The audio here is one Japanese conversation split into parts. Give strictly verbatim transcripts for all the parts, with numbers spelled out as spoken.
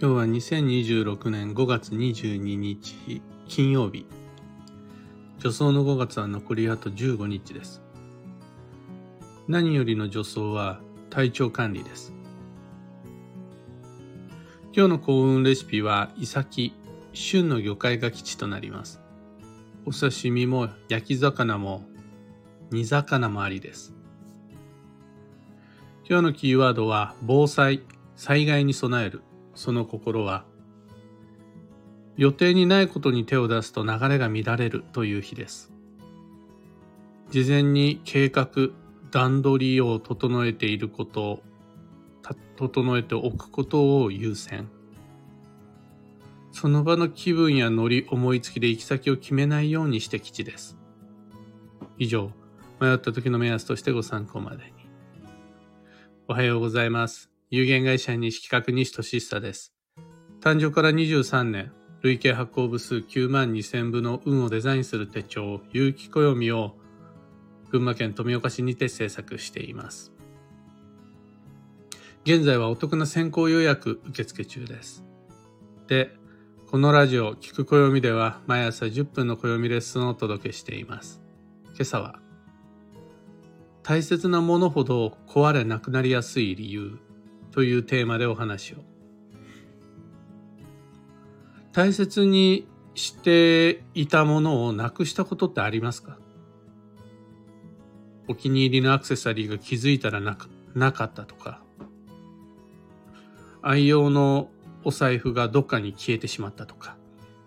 今日はにせんにじゅうろくねんごがつにじゅうににち金曜日。助走のごがつは残りあとじゅうごにちです。何よりの助走は体調管理です。今日の幸運レシピはイサキ、旬の魚介が基地となります。お刺身も焼き魚も煮魚もありです。今日のキーワードは防災、災害に備える。その心は、予定にないことに手を出すと流れが乱れるという日です。事前に計画、段取りを整えていることを、整えておくことを優先。その場の気分やノリ、思いつきで行き先を決めないようにして吉です。以上、迷った時の目安としてご参考までに。おはようございます。有限会社西企画西俊久です。誕生からにじゅうさんねん、累計発行部数きゅうまんにせんぶの運をデザインする手帳、有機暦を群馬県富岡市にて制作しています。現在はお得な先行予約受付中です。で、このラジオ、聞く暦では毎朝じゅっぷんの暦レッスンをお届けしています。今朝は、大切なものほど壊れなくなりやすい理由というテーマでお話を。大切にしていたものをなくしたことってありますか？お気に入りのアクセサリーが気づいたらなく、なかったとか、愛用のお財布がどっかに消えてしまったとか、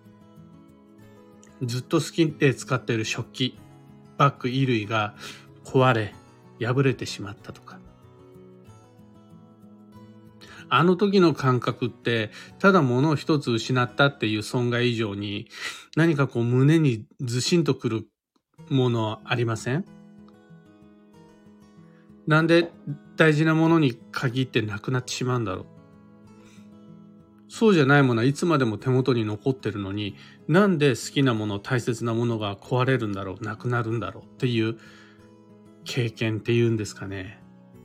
ずっと好きで使っている食器、バッグ、衣類が壊れ、破れてしまったとか。あの時の感覚ってただ物を一つ失ったっていう損害以上に何かこう胸にずしんとくるものありません？なんで大事なものに限ってなくなってしまうんだろう。そうじゃないものはいつまでも手元に残ってるのに、なんで好きなもの、大切なものが壊れるんだろう、なくなるんだろうっていう経験っていうんですかね。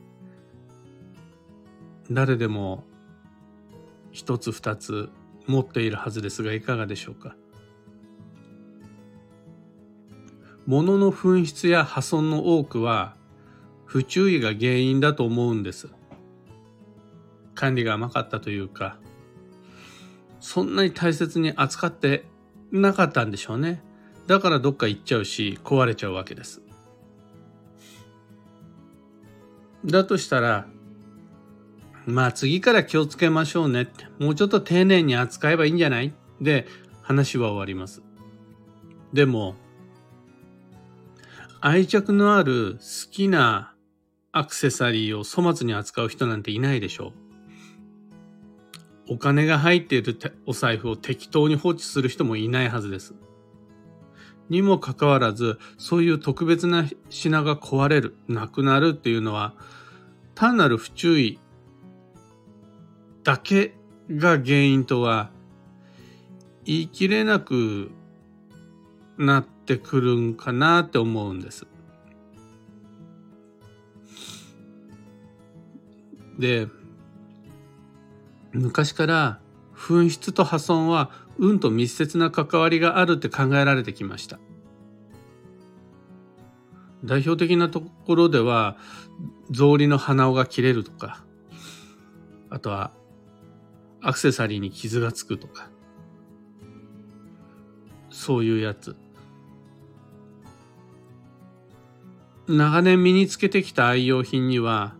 誰でも一つ二つ持っているはずですが、いかがでしょうか。物の紛失や破損の多くは不注意が原因だと思うんです。管理が甘かったというか、そんなに大切に扱ってなかったんでしょうね。だからどっか行っちゃうし、壊れちゃうわけです。だとしたら、まあ次から気をつけましょうねって、もうちょっと丁寧に扱えばいいんじゃないで話は終わります。でも、愛着のある好きなアクセサリーを粗末に扱う人なんていないでしょう。お金が入っているお財布を適当に放置する人もいないはずです。にもかかわらず、そういう特別な品が壊れる、なくなるっていうのは、単なる不注意だけが原因とは言い切れなくなってくるんかなって思うんです。で、昔から紛失と破損は運と密接な関わりがあるって考えられてきました。代表的なところでは草履の鼻緒が切れるとか、あとはアクセサリーに傷がつくとか、そういうやつ。長年身につけてきた愛用品には、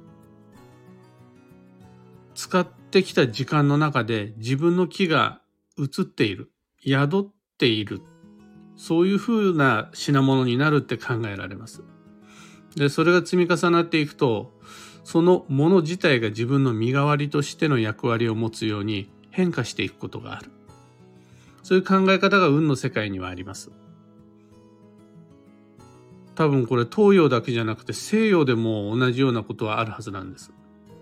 使ってきた時間の中で自分の気が移っている、宿っている、そういうふうな品物になるって考えられます。で、それが積み重なっていくと、そのもの自体が自分の身代わりとしての役割を持つように変化していくことがある。そういう考え方が運の世界にはあります。多分これ東洋だけじゃなくて西洋でも同じようなことはあるはずなんです。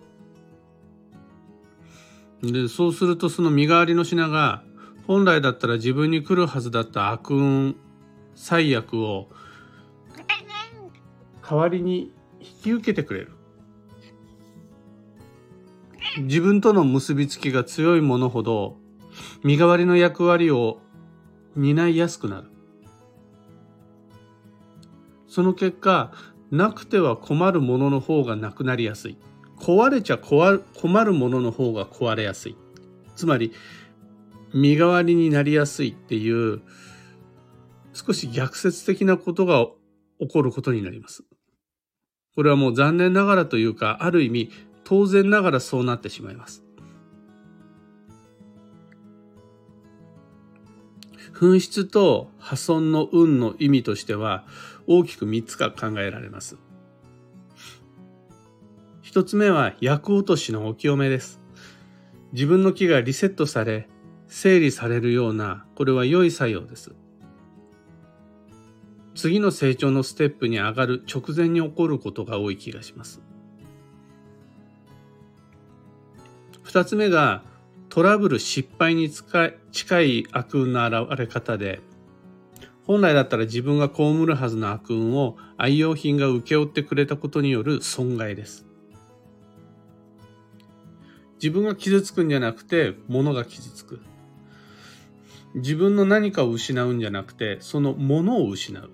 で、そうするとその身代わりの品が本来だったら自分に来るはずだった悪運、災厄を代わりに引き受けてくれる。 自分との結びつきが強いものほど身代わりの役割を担いやすくなる。その結果、なくては困るものの方がなくなりやすい。壊れちゃ困るものの方が壊れやすい。つまり身代わりになりやすいっていう少し逆説的なことが起こることになります。これはもう残念ながらというか、ある意味当然ながらそうなってしまいます。紛失と破損の運の意味としては大きくみっつが考えられます。一つ目は厄落としのお清めです。自分の気がリセットされ整理されるような、これは良い作用です。次の成長のステップに上がる直前に起こることが多い気がします。二つ目がトラブル失敗に近い、近い悪運の現れ方で、本来だったら自分が被るはずの悪運を愛用品が請け負ってくれたことによる損害です。自分が傷つくんじゃなくて物が傷つく。自分の何かを失うんじゃなくてその物を失う。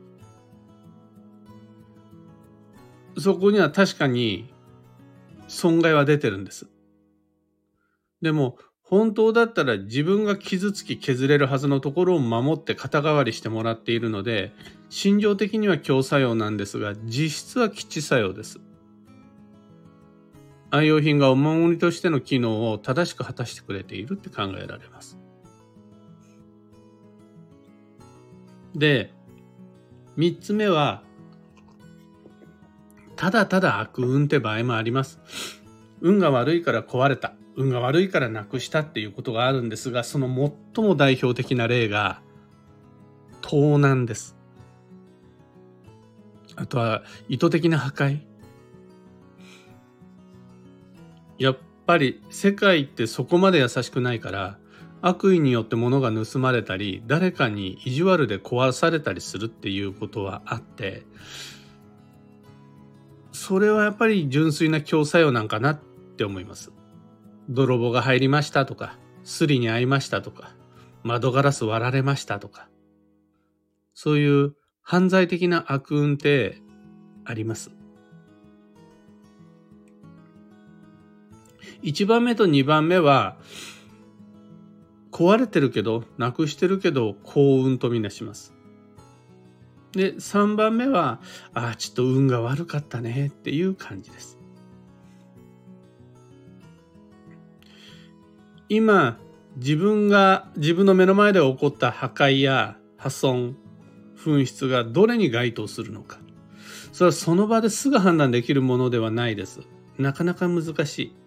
そこには確かに損害は出てるんです。でも本当だったら自分が傷つき削れるはずのところを守って肩代わりしてもらっているので、心情的には強作用なんですが、実質は吉作用です。愛用品がお守りとしての機能を正しく果たしてくれているって考えられます。で、三つ目はただただ悪運って場合もあります。運が悪いから壊れた、運が悪いからなくしたっていうことがあるんですが、その最も代表的な例が盗難です。あとは意図的な破壊。やっぱり世界ってそこまで優しくないから、悪意によって物が盗まれたり、誰かに意地悪で壊されたりするっていうことはあって、それはやっぱり純粋な強作用なんかなって思います。泥棒が入りましたとか、スリに遭いましたとか、窓ガラス割られましたとか、そういう犯罪的な悪運ってあります。いちばんめとにばんめは壊れてるけど、なくしてるけど幸運とみなします。で、さんばんめは、ああ、ちょっと運が悪かったねっていう感じです。今、自分が、自分の目の前で起こった破壊や破損、紛失がどれに該当するのか。それはその場ですぐ判断できるものではないです。なかなか難しい。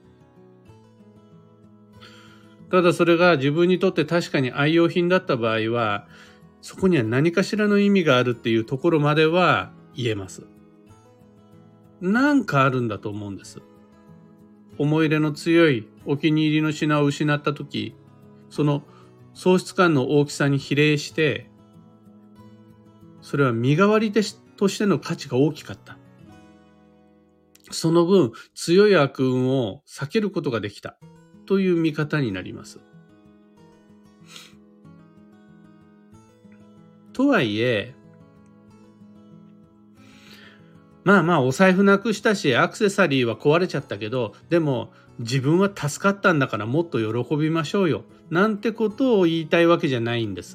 ただそれが自分にとって確かに愛用品だった場合は、そこには何かしらの意味があるっていうところまでは言えます。なんかあるんだと思うんです。思い入れの強いお気に入りの品を失ったとき、その喪失感の大きさに比例して、それは身代わりとしての価値が大きかった。その分、強い悪運を避けることができたという見方になります。とはいえ、まあまあお財布なくしたしアクセサリーは壊れちゃったけど、でも自分は助かったんだからもっと喜びましょうよなんてことを言いたいわけじゃないんです。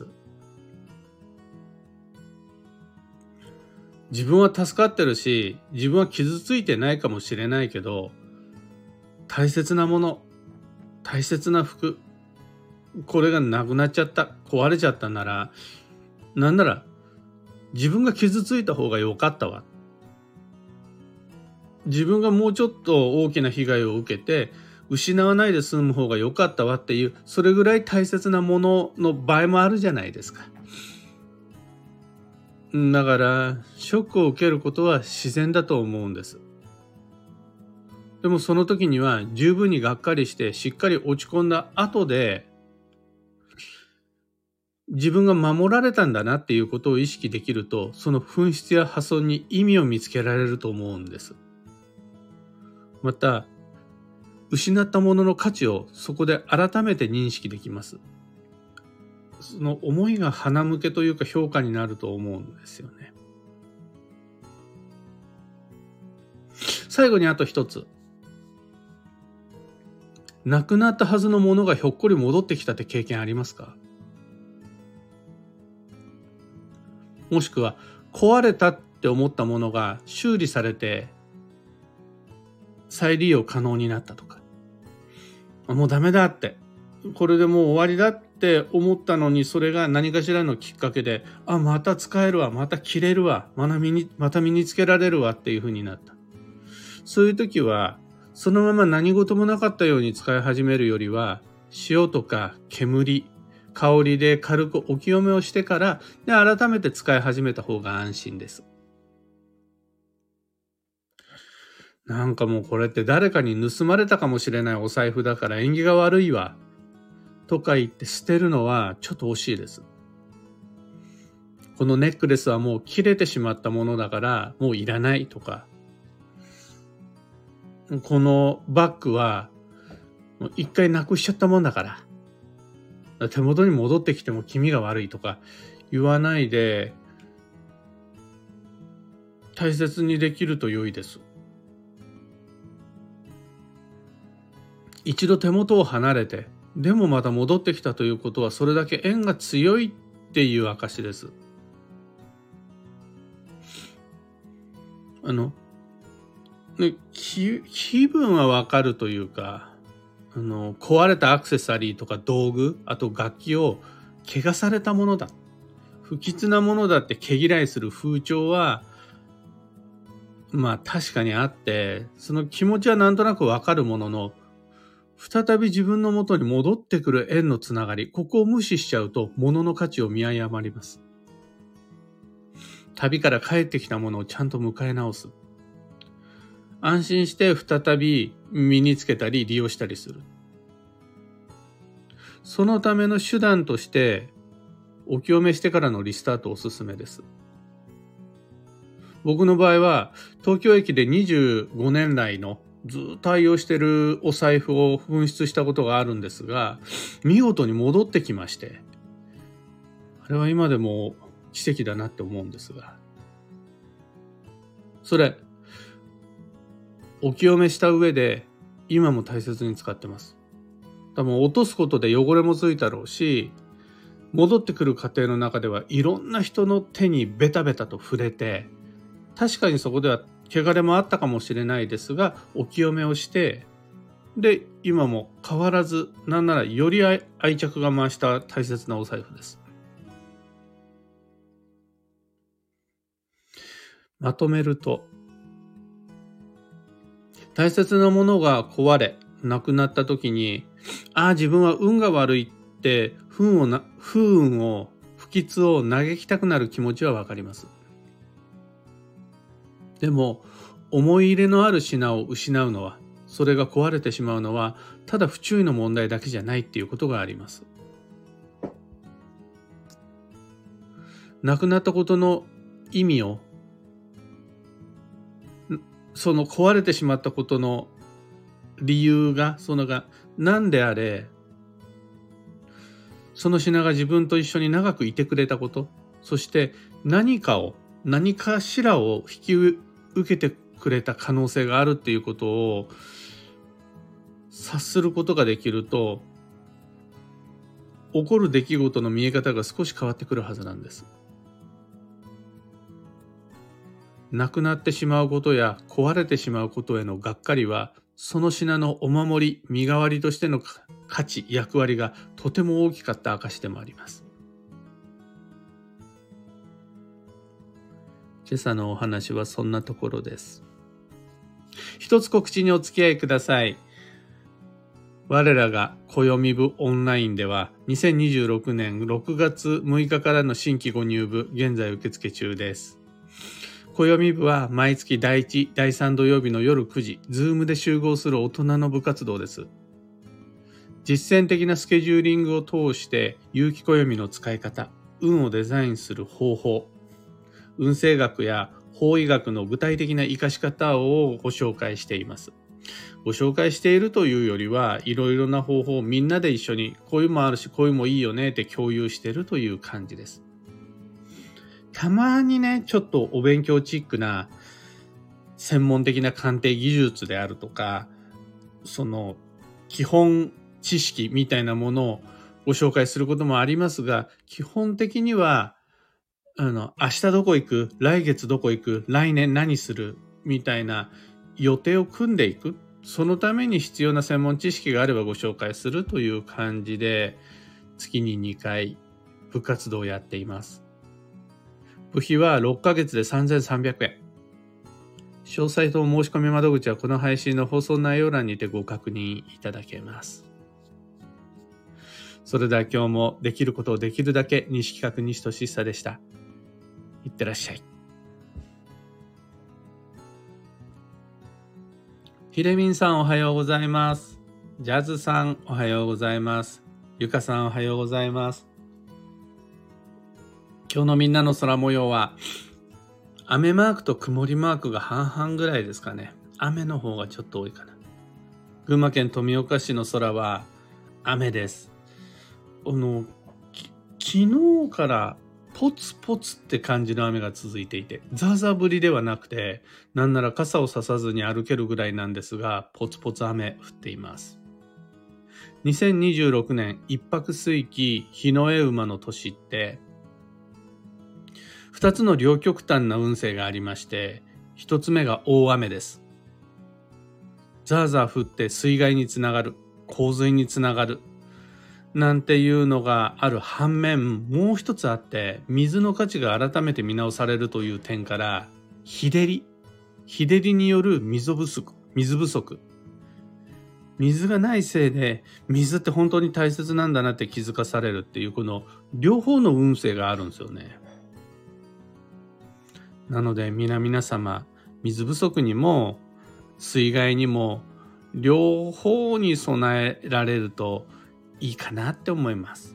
自分は助かってるし、自分は傷ついてないかもしれないけど、大切なもの、大切な服、これがなくなっちゃった、壊れちゃったなら、なんなら自分が傷ついた方が良かったわ。自分がもうちょっと大きな被害を受けて失わないで済む方が良かったわっていう、それぐらい大切なものの場合もあるじゃないですか。だからショックを受けることは自然だと思うんです。でもその時には十分にがっかりしてしっかり落ち込んだ後で、自分が守られたんだなっていうことを意識できると、その紛失や破損に意味を見つけられると思うんです。また失ったものの価値をそこで改めて認識できます。その思いが鼻向けというか評価になると思うんですよね。最後にあと一つ。なくなったはずのものがひょっこり戻ってきたって経験ありますか？もしくは壊れたって思ったものが修理されて再利用可能になったとか、もうダメだって、これでもう終わりだって思ったのに、それが何かしらのきっかけで、あ、また使えるわ、また着れるわ、また身に、また身につけられるわっていう風になった。そういう時はそのまま何事もなかったように使い始めるよりは、塩とか煙、香りで軽くお清めをしてから、で改めて使い始めた方が安心です。なんかもうこれって誰かに盗まれたかもしれないお財布だから縁起が悪いわとか言って捨てるのはちょっと惜しいです。このネックレスはもう切れてしまったものだからもういらないとか、このバッグはもう一回なくしちゃったもんだから手元に戻ってきても気味が悪いとか言わないで、大切にできると良いです。一度手元を離れて、でもまた戻ってきたということは、それだけ縁が強いっていう証です。あの、ね、気、気分はわかるというか、あの、壊れたアクセサリーとか道具、あと楽器を汚されたものだ、不吉なものだって毛嫌いする風潮は、まあ確かにあって、その気持ちはなんとなくわかるものの、再び自分の元に戻ってくる縁のつながり、ここを無視しちゃうと物の価値を見誤ります。旅から帰ってきたものをちゃんと迎え直す。安心して再び身につけたり利用したりする。そのための手段としてお清めしてからのリスタートおすすめです。僕の場合は東京駅でにじゅうごねん来のずっと愛用してるお財布を紛失したことがあるんですが、見事に戻ってきまして、あれは今でも奇跡だなって思うんですが、それお清めした上で今も大切に使ってます。多分落とすことで汚れもついたろうし、戻ってくる過程の中ではいろんな人の手にベタベタと触れて、確かにそこでは汚れもあったかもしれないですが、お清めをして、で今も変わらず、なんならより愛着が増した大切なお財布です。まとめると、大切なものが壊れなくなった時に、ああ自分は運が悪いって不運をな不運を不吉を嘆きたくなる気持ちはわかります。でも思い入れのある品を失うのは、それが壊れてしまうのはただ不注意の問題だけじゃないっていうことがあります。亡くなったことの意味を、その壊れてしまったことの理由が、そのが何であれ、その品が自分と一緒に長くいてくれたこと、そして何かを何かしらを引き受けてくれた可能性があるっていうことを察することができると、起こる出来事の見え方が少し変わってくるはずなんです。なくなってしまうことや壊れてしまうことへのがっかりは、その品のお守り、身代わりとしての価値、役割がとても大きかった証でもあります。今朝のお話はそんなところです。一つ告知にお付き合いください。我らが暦部オンラインではにせんにじゅうろくねんろくがつむいかからの新規ご入部、現在受付中です。暦部は毎月だいいち、だいさん土曜日の夜くじ、ズームで集合する大人の部活動です。実践的なスケジューリングを通して有機暦の使い方、運をデザインする方法、運勢学や方位学の具体的な活かし方をご紹介しています。 ご紹介しているというよりは、いろいろな方法をみんなで一緒に、こういうのもあるし、こういうのもいいよねって共有しているという感じです。たまにね、ちょっとお勉強チックな専門的な鑑定技術であるとか、その基本知識みたいなものをご紹介することもありますが、基本的には、あの、明日どこ行く、来月どこ行く、来年何するみたいな予定を組んでいく。そのために必要な専門知識があればご紹介するという感じで、月ににかい部活動をやっています。部費はろっかげつでさんぜんさんびゃくえん。詳細と申し込み窓口はこの配信の放送内容欄にてご確認いただけます。それでは今日もできることをできるだけ、西企画西俊久でした。いってらっしゃい。ひれみんさんおはようございます。ジャズさんおはようございます。ゆかさんおはようございます。今日のみんなの空模様は雨マークと曇りマークが半々ぐらいですかね。雨の方がちょっと多いかな。群馬県富岡市の空は雨です。あの昨日からポツポツって感じの雨が続いていて、ザーザー降りではなくて、なんなら傘をささずに歩けるぐらいなんですが、ポツポツ雨降っています。にせんにじゅうろくねん一泊水期日の絵馬の年って、二つの両極端な運勢がありまして、一つ目が大雨です。ザーザー降って水害につながる、洪水につながる、なんていうのがある反面、もう一つあって、水の価値が改めて見直されるという点から、日照り、日照りによる水不足、水不足。水がないせいで、水って本当に大切なんだなって気づかされるっていう、この両方の運勢があるんですよね。なので皆々様、水不足にも水害にも両方に備えられるといいかなって思います。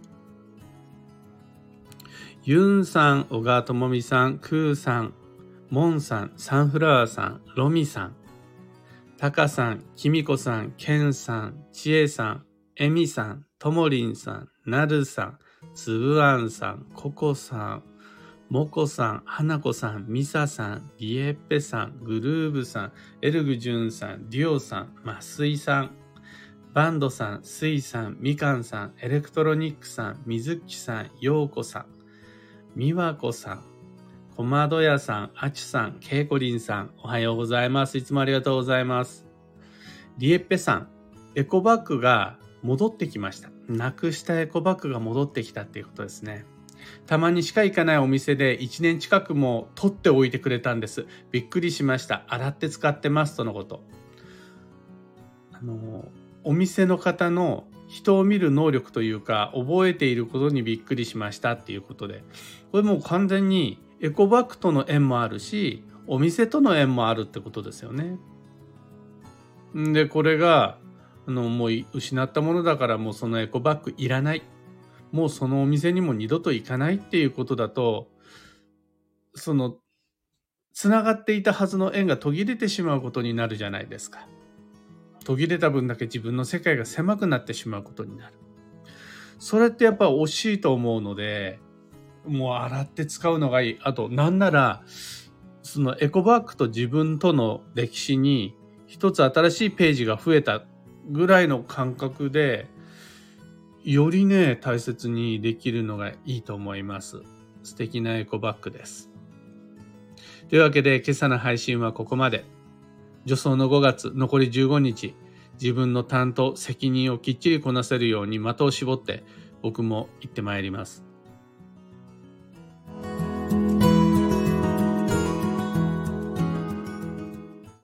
ユンさん、小川智美さん、クーさん、モンさん、サンフラワーさん、ロミさん、タカさん、キミコさん、ケンさん、チエさん、エミさん、ともりんさん、なるさん、つぶあんさん、ココさん、モコさん、花子さん、ミサさん、リエッペさん、グルーブさん、エルグジュンさん、デュオさん、マスイさん、バンドさん、スイさん、みかんさん、エレクトロニックさん、みずきさん、ようこさん、みわこさん、こまどやさん、あちさん、けいこりんさん、おはようございます。いつもありがとうございます。リエッペさん、エコバッグが戻ってきました。なくしたエコバッグが戻ってきたっていうことですね。たまにしか行かないお店でいちねん近くも取っておいてくれたんです。びっくりしました。洗って使ってますとのこと。あの、お店の方の人を見る能力というか、覚えていることにびっくりしましたっていうことで、これもう完全にエコバッグとの縁もあるし、お店との縁もあるってことですよね。で、これが、あの、もう失ったものだからもうそのエコバッグいらない。もうそのお店にも二度と行かないっていうことだと、その、つながっていたはずの縁が途切れてしまうことになるじゃないですか。途切れた分だけ自分の世界が狭くなってしまうことになる。それってやっぱ惜しいと思うので、もう洗って使うのがいい。あと、なんなら、そのエコバッグと自分との歴史に一つ新しいページが増えたぐらいの感覚で、よりね、大切にできるのがいいと思います。素敵なエコバッグです。というわけで今朝の配信はここまで。助走のごがつ、残りじゅうごにち、自分の担当、責任をきっちりこなせるように的を絞って僕も行ってまいります。